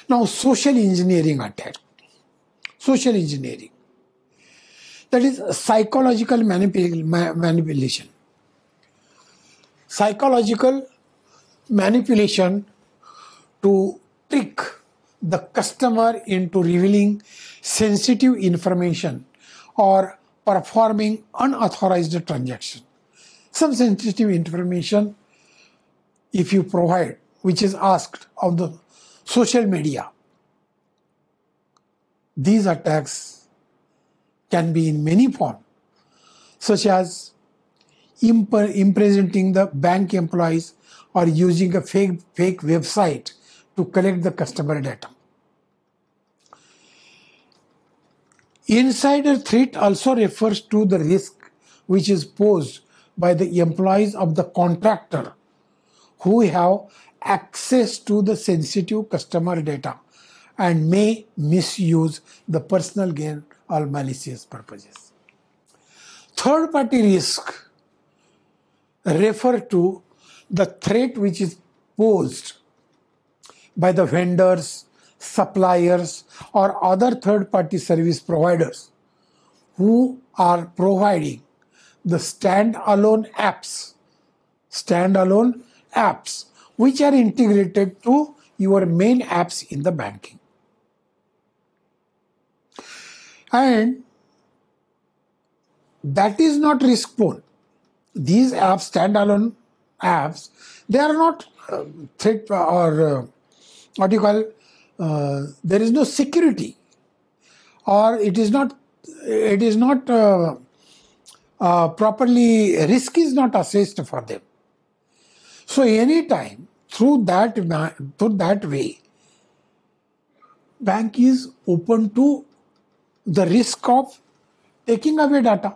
Now, social engineering attack. Social engineering. That is psychological manipulation. Psychological manipulation to trick the customer into revealing sensitive information or performing unauthorized transaction. Some sensitive information, if you provide, which is asked on the social media, these attacks can be in many forms, such as imprisoning the bank employees or using a fake website to collect the customer data. Insider threat also refers to the risk which is posed by the employees of the contractor who have access to the sensitive customer data and may misuse the personal gain or malicious purposes. Third-party risk refer to the threat which is posed by the vendors, suppliers, or other third-party service providers who are providing the standalone apps which are integrated to your main apps in the banking. And that is not risk-prone. These apps, standalone apps, they are not threat or there is no security, or it is not properly, risk is not assessed for them. So anytime through that way, bank is open to the risk of taking away data.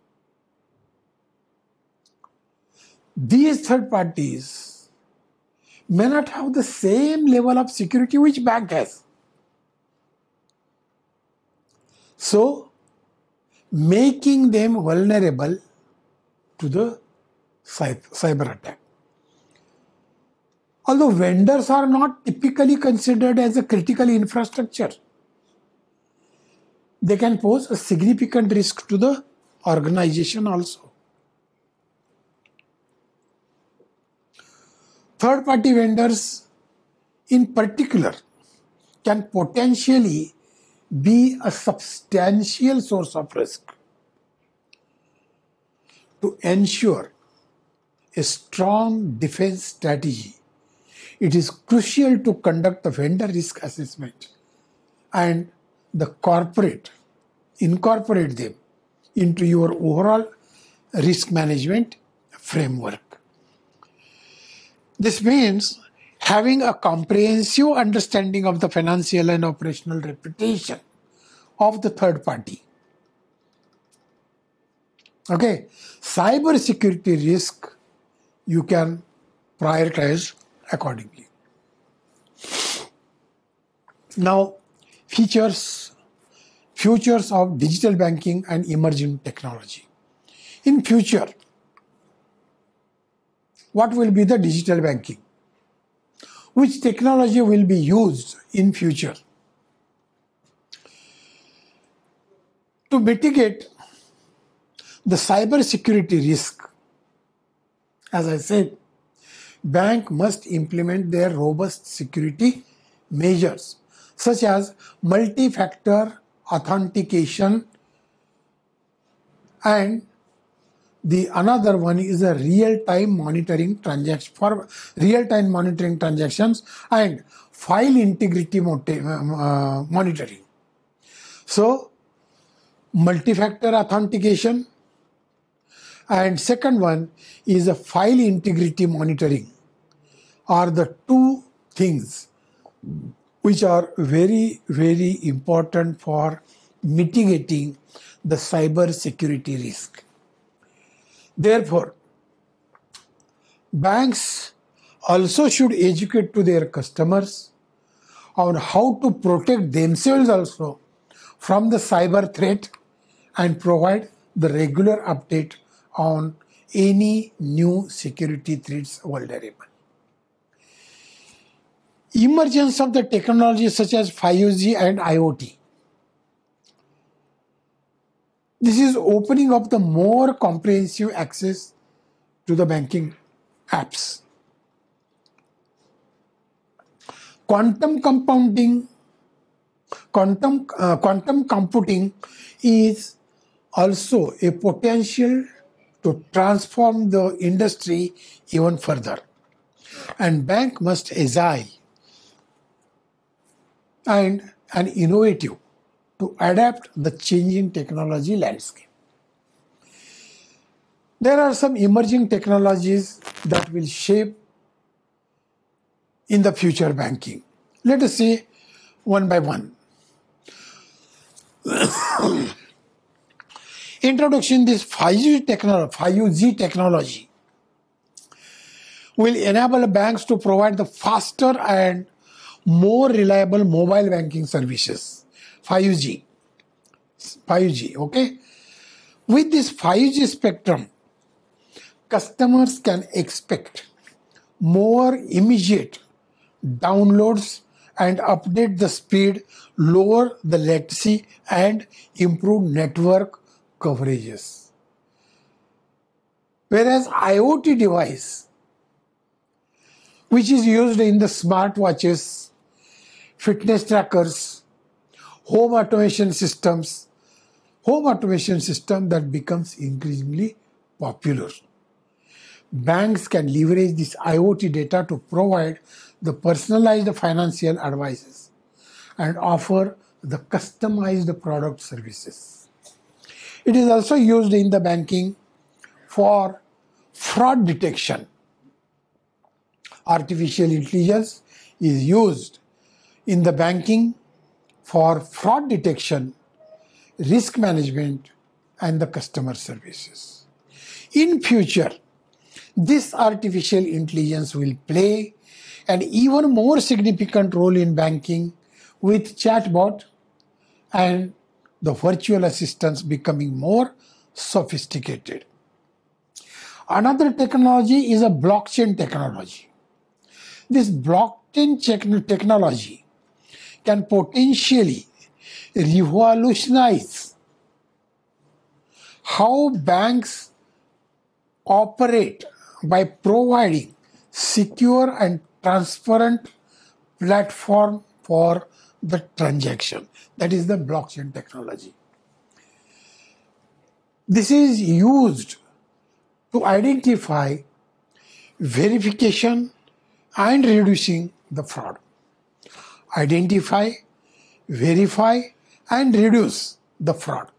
These third parties may not have the same level of security which bank has. So, making them vulnerable to the cyber attack. Although vendors are not typically considered as a critical infrastructure, they can pose a significant risk to the organization also. Third-party vendors in particular can potentially be a substantial source of risk. To ensure a strong defense strategy, it is crucial to conduct the vendor risk assessment and incorporate them into your overall risk management framework. This means having a comprehensive understanding of the financial and operational reputation of the third party. Okay, cyber security risk you can prioritize accordingly. Now, futures of digital banking and emerging technology. In future, what will be the digital banking? Which technology will be used in future? To mitigate the cyber security risk, as I said, bank must implement their robust security measures such as multi-factor authentication, and the another one is a real-time monitoring transaction for real-time monitoring transactions and file integrity monitoring. So, multi-factor authentication, and second one is a file integrity monitoring are the two things which are very, very important for mitigating the cyber security risk. Therefore, banks also should educate to their customers on how to protect themselves also from the cyber threat and provide the regular update on any new security threats vulnerable. Emergence of the technologies such as 5G and IoT. This is opening up the more comprehensive access to the banking apps. Quantum computing is also a potential to transform the industry even further. And bank must agile and innovative to adapt the changing technology landscape. There are some emerging technologies that will shape in the future banking. Let us see one by one. Introduction this 5G technology will enable banks to provide the faster and more reliable mobile banking services. 5G, okay? With this 5G spectrum, customers can expect more immediate downloads and update the speed, lower the latency, and improve network coverages. Whereas IoT device, which is used in the smartwatches, fitness trackers, home automation system that becomes increasingly popular. Banks can leverage this IoT data to provide the personalized financial advices and offer the customized product services. It is also used in the banking for fraud detection. Artificial intelligence is used in the banking for fraud detection, risk management, and the customer services. In future, this artificial intelligence will play an even more significant role in banking, with chatbot and the virtual assistants becoming more sophisticated. Another technology is a blockchain technology. This blockchain technology can potentially revolutionize how banks operate by providing secure and transparent platform for the transaction. That is the blockchain technology. This is used to identify, verification, and reducing the fraud. Identify, verify, and reduce the fraud.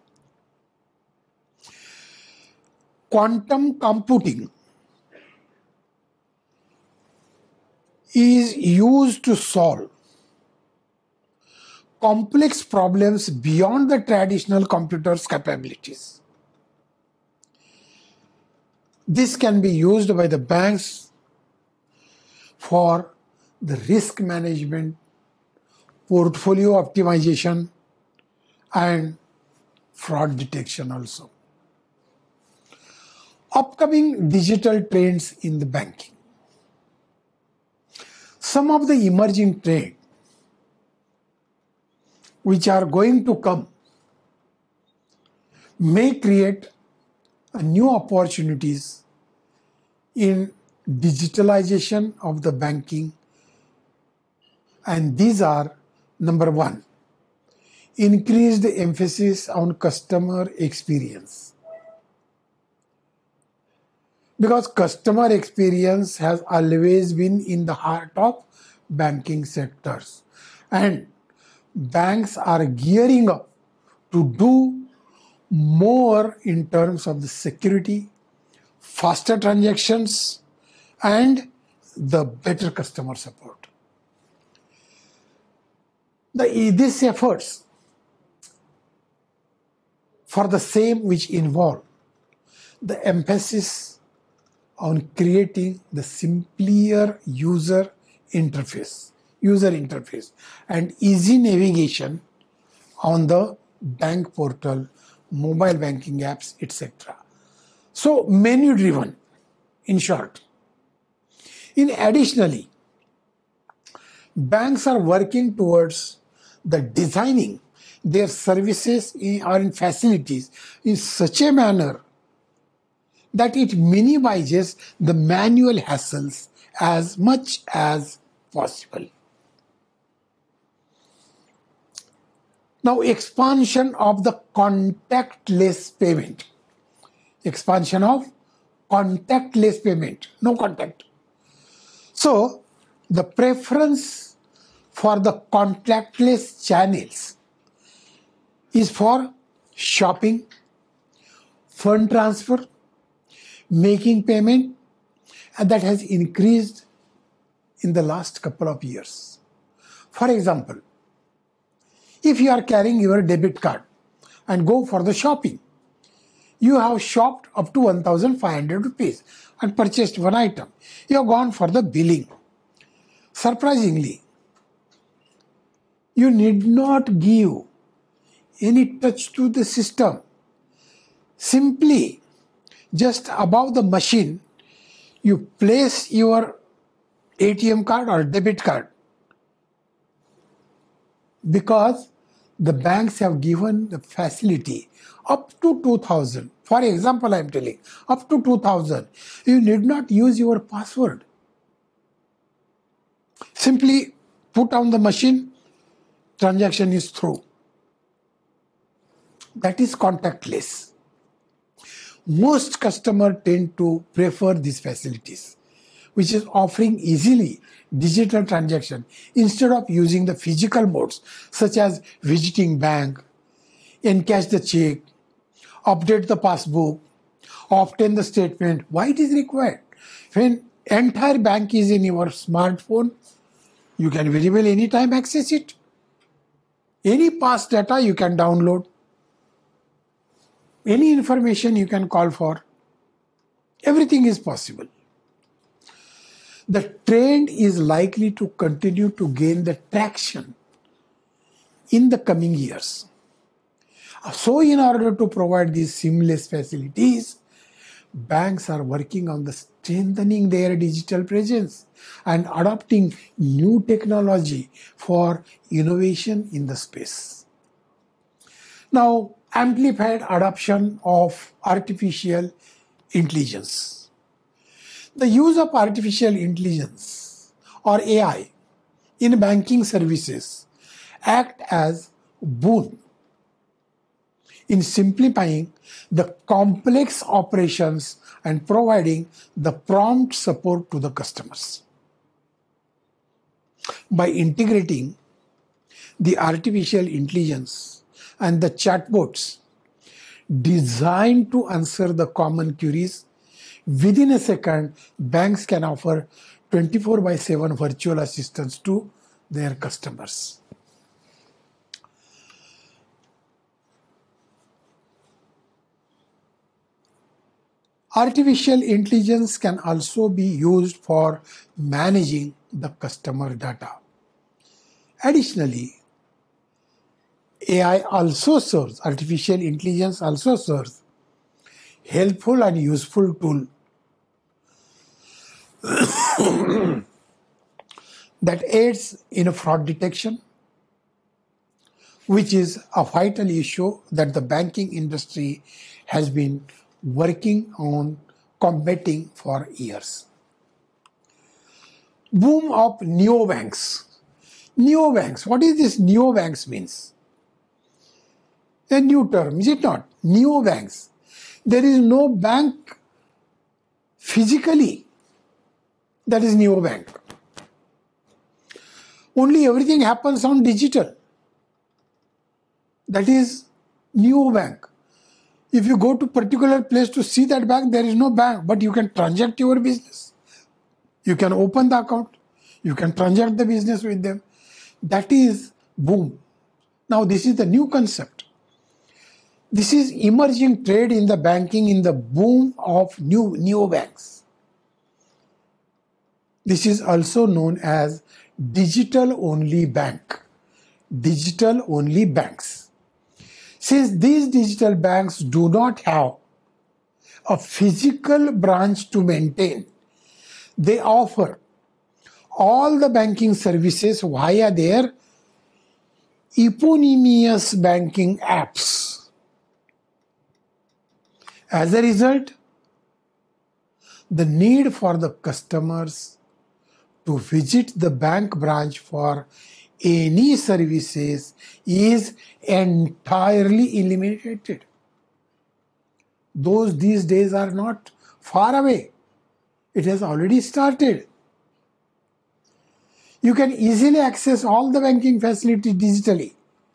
Quantum computing is used to solve complex problems beyond the traditional computer's capabilities. This can be used by the banks for the risk management, portfolio optimization, and fraud detection also. Upcoming digital trends in the banking. Some of the emerging trends which are going to come may create new opportunities in digitalization of the banking, and these are: number one, increased emphasis on customer experience, because customer experience has always been in the heart of banking sectors, and banks are gearing up to do more in terms of the security, faster transactions, and the better customer support. These efforts for the same, which involve the emphasis on creating the simpler user interface and easy navigation on the bank portal, mobile banking apps, etc. So menu driven, in short. Additionally, Banks are working towards the designing their services or in facilities in such a manner that it minimizes the manual hassles as much as possible. Now, expansion of the contactless payment. Expansion of contactless payment, no contact. So, the preference for the contactless channels is for shopping, fund transfer, making payment, and that has increased in the last couple of years. For example, if you are carrying your debit card and go for the shopping, you have shopped up to 1,500 rupees and purchased one item. You have gone for the billing. Surprisingly, you need not give any touch to the system. Simply, just above the machine, you place your ATM card or debit card, because the banks have given the facility up to 2,000. For example, I am telling, up to 2,000. You need not use your password. Simply put on the machine, transaction is through. That is contactless. Most customers tend to prefer these facilities, which is offering easily digital transaction instead of using the physical modes such as visiting bank, encash the check, update the passbook, obtain the statement. Why it is required? When entire bank is in your smartphone, you can very well anytime access it. Any past data you can download. Any information you can call for. Everything is possible. The trend is likely to continue to gain the traction in the coming years. So in order to provide these seamless facilities, banks are working on the strengthening their digital presence and adopting new technology for innovation in the space. Now, amplified adoption of artificial intelligence. The use of artificial intelligence or AI in banking services act as boon in simplifying the complex operations and providing the prompt support to the customers. By integrating the artificial intelligence and the chatbots designed to answer the common queries, within a second, banks can offer 24/7 virtual assistance to their customers. Artificial intelligence can also be used for managing the customer data. Additionally, artificial intelligence also serves helpful and useful tool that aids in fraud detection, which is a vital issue that the banking industry has been working on combating for years. Boom of neobanks. Neobanks, what is this neobanks means? A new term, is it not? Neobanks. There is no bank physically that is neobank. Only everything happens on digital. That is neobank. If you go to particular place to see that bank, there is no bank, but you can transact your business. You can open the account. You can transact the business with them. That is boom. Now this is the new concept. This is emerging trade in the banking in the boom of neobanks. This is also known as digital-only bank. Digital-only banks. Since these digital banks do not have a physical branch to maintain, they offer all the banking services via their eponymous banking apps. As a result, the need for the customers to visit the bank branch for any services is entirely eliminated. These days are not far away. It has already started. You can easily access all the banking facilities digitally.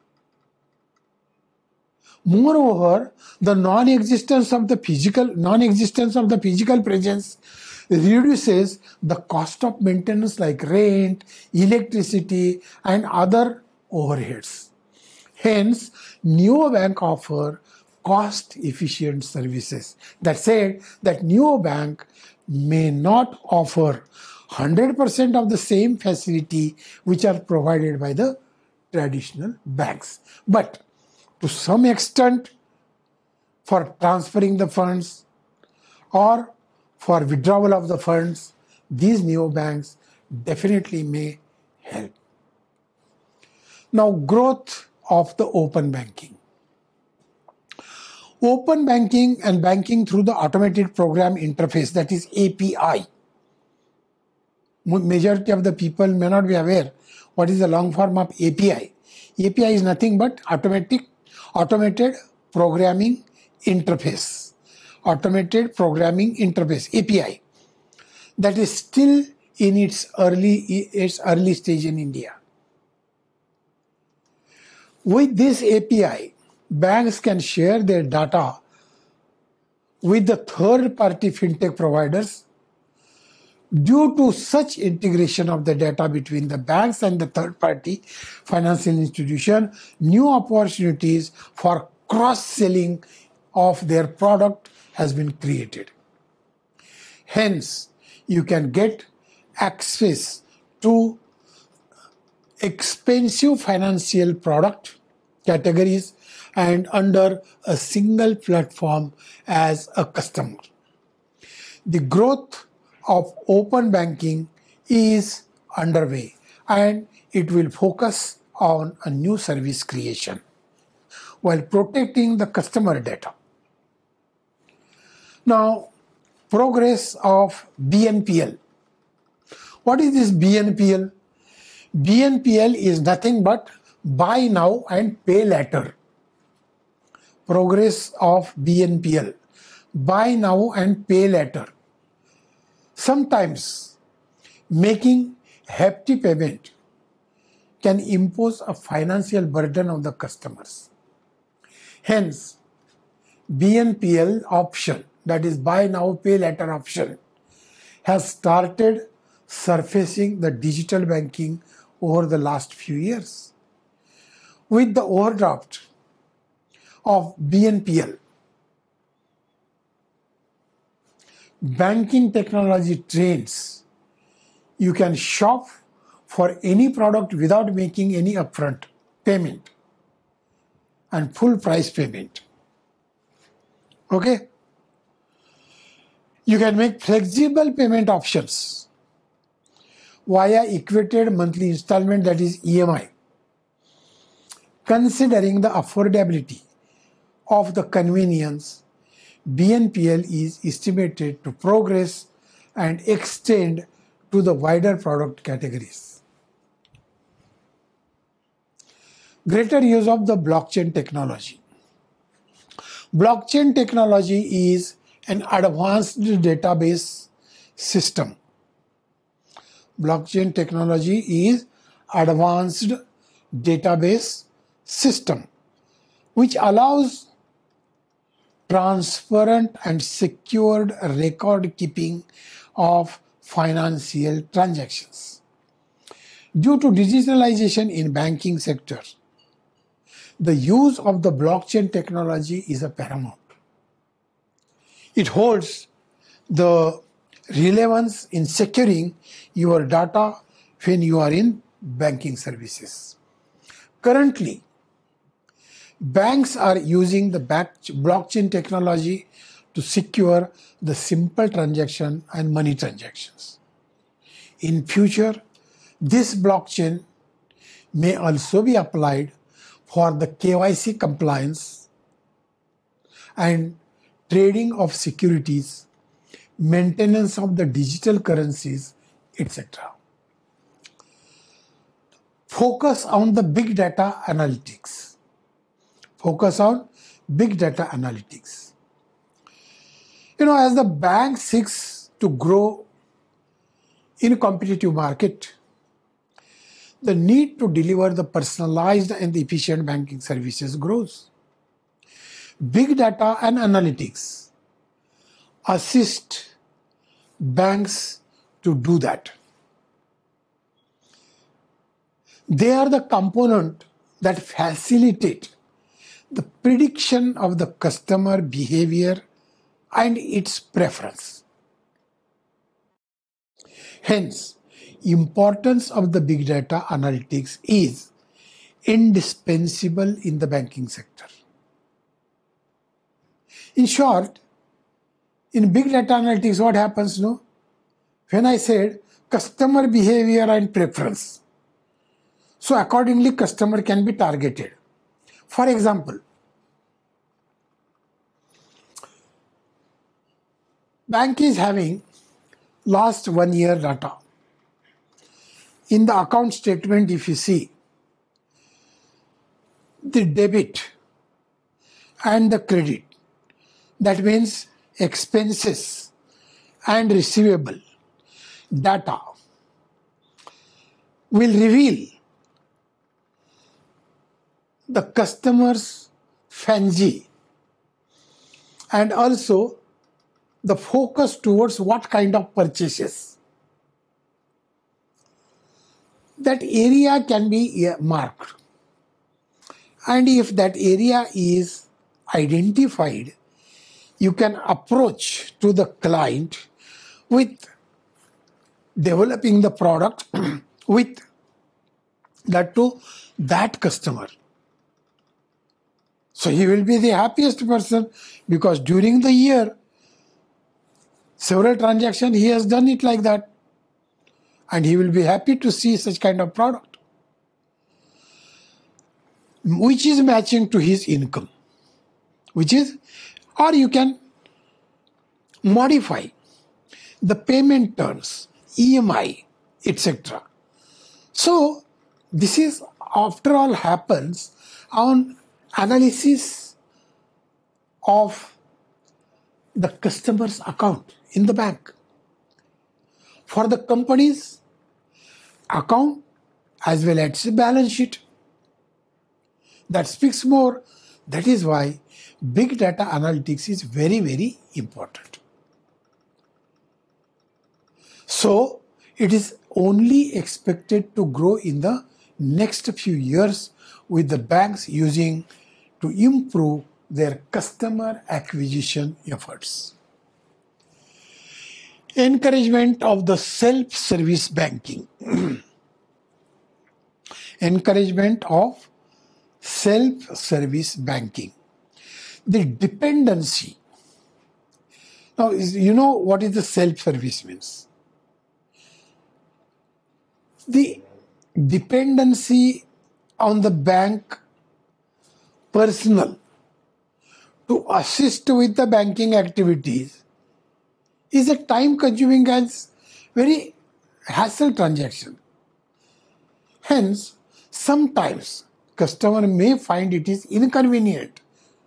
Moreover, the non-existence of the physical presence reduces the cost of maintenance like rent, electricity, and other overheads. Hence, neobank offer cost-efficient services. That said, that neobank may not offer 100% of the same facility which are provided by the traditional banks. But to some extent, for transferring the funds or for withdrawal of the funds, these neobanks definitely may help. Now, growth of the open banking. Open banking and banking through the automated program interface, that is API. Majority of the people may not be aware what is the long form of API. API is nothing but automated programming interface. Automated programming interface, API, that is still in its early stage in India. With this API, banks can share their data with the third-party fintech providers. Due to such integration of the data between the banks and the third-party financial institution, new opportunities for cross-selling of their product has been created. Hence, you can get access to expensive financial product categories and under a single platform as a customer. The growth of open banking is underway and it will focus on a new service creation while protecting the customer data. Now, progress of BNPL. What is this BNPL? BNPL is nothing but buy now and pay later. Progress of BNPL, buy now and pay later. Sometimes making hefty payment can impose a financial burden on the customers. Hence, BNPL option, that is buy now pay later option, has started surfacing the digital banking over the last few years. With the overdraft of BNPL, banking technology trends, you can shop for any product without making any upfront payment and full price payment. Okay? You can make flexible payment options via equated monthly installment, that is EMI. Considering the affordability of the convenience, BNPL is estimated to progress and extend to the wider product categories. Greater use of the blockchain technology. Blockchain technology is an advanced database system. Blockchain technology is advanced database system which allows transparent and secured record keeping of financial transactions. Due to digitalization in banking sector, the use of the blockchain technology is a paramount. It holds the relevance in securing your data when you are in banking services. Currently, banks are using the blockchain technology to secure the simple transaction and money transactions. In future, This blockchain may also be applied for the KYC compliance and trading of securities, maintenance of the digital currencies, etc. Focus on the big data analytics. Focus on big data analytics. As the bank seeks to grow in a competitive market, the need to deliver the personalized and efficient banking services grows. Big data and analytics assist banks to do that. They are the component that facilitate the prediction of the customer behavior and its preference. Hence, importance of the big data analytics is indispensable in the banking sector. In short, in big data analytics, what happens, when I said customer behavior and preference, so accordingly customer can be targeted. For example, bank is having last 1 year data. In the account statement, if you see, the debit and the credit, that means expenses and receivable data, will reveal the customer's fancy and also the focus towards what kind of purchases. That area can be marked. And if that area is identified, you can approach to the client with developing the product with that to that customer. So he will be the happiest person because during the year, several transactions he has done it like that. And he will be happy to see such kind of product, which is matching to his income, or you can modify the payment terms, EMI, etc. So this is, after all, happens on analysis of the customer's account in the bank. For the company's account as well as the balance sheet. That speaks more. That is why big data analytics is very, very important. So it is only expected to grow in the next few years with the banks using to improve their customer acquisition efforts. Encouragement of the self-service banking. Encouragement of self-service banking. The dependency. Now, you know what is the self-service means? The dependency on the bank personnel to assist with the banking activities is a time-consuming and very hassle transaction. Hence, sometimes customer may find it is inconvenient.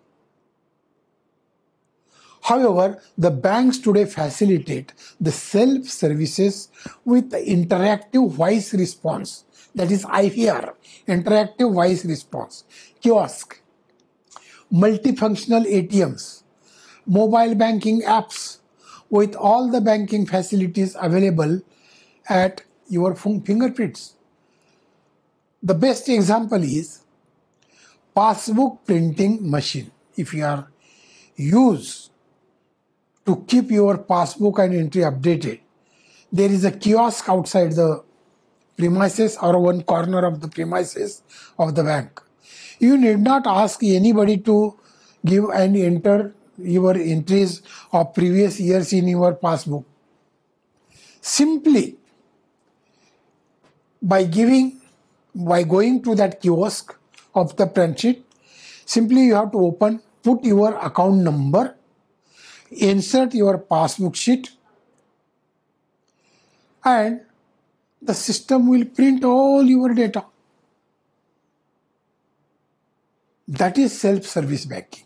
However, the banks today facilitate the self-services with the interactive voice response, that is IVR, interactive voice response, kiosk, multifunctional ATMs, mobile banking apps with all the banking facilities available at your fingerprints. The best example is passbook printing machine. If you are used to keep your passbook and entry updated, there is a kiosk outside the premises or one corner of the premises of the bank. You need not ask anybody to give and enter your entries of previous years in your passbook. Simply By going to that kiosk of the print sheet, simply you have to put your account number, insert your passbook sheet, and the system will print all your data. That is self-service banking.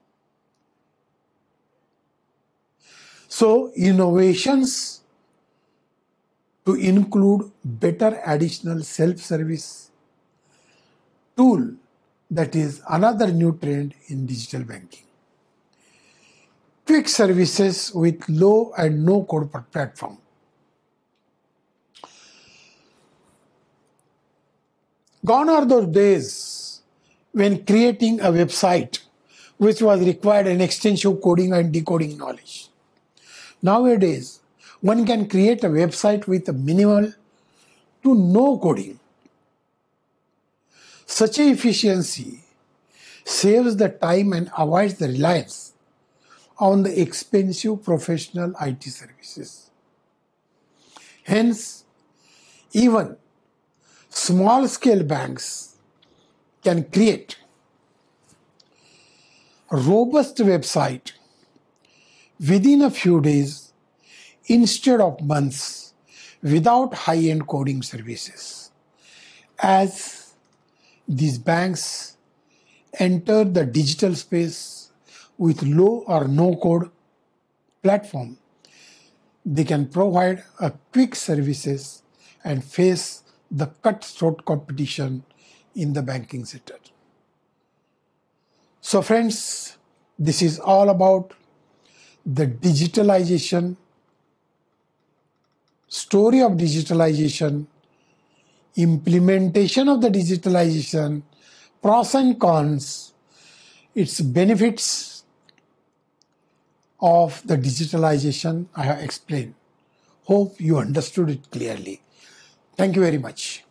So innovations to include better additional self-service tool, that is another new trend in digital banking. Quick services with low and no code platform. Gone are those days when creating a website which was required an extensive coding and decoding knowledge. Nowadays, one can create a website with a minimal to no coding. Such a efficiency saves the time and avoids the reliance on the expensive professional IT services. Hence, even small-scale banks can create a robust website within a few days instead of months without high-end coding services. As these banks enter the digital space with low or no code platform, they can provide a quick services and face the cutthroat competition in the banking sector. So friends, this is all about the digitalization, story of digitalization, implementation of the digitalization, pros and cons, its benefits of the digitalization I have explained. Hope you understood it clearly. Thank you very much.